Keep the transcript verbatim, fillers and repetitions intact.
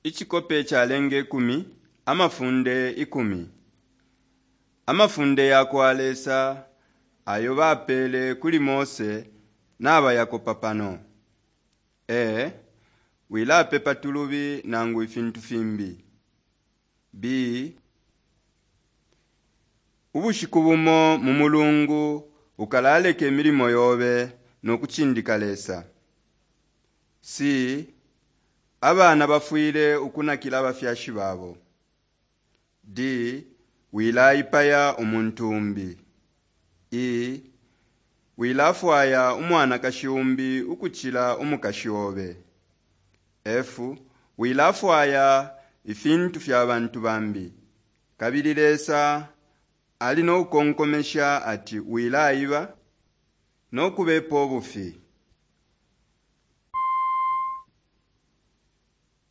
Ichikope chalenge ikumi, amafunde ikumi. Amafunde yakwalesa ayo bapele kuli Mose naba yakopa pano. E, wilape patulubi nangu ifintu fimbi. B, ubushiku bumo mu Mulungu ukalaleka emilimo yobe n'okuchindikalesa. C, abana bafuile ukunakila abafyashi babo. D, wilayipaya omuntumbi. E, wilafwaya umwana kashiumbi ukuchila umukashiobe. F, wilafwaya ifintu fya bantu bambi. Kabililesa ali no konkomesha ati wilayiba no kubepo obufi.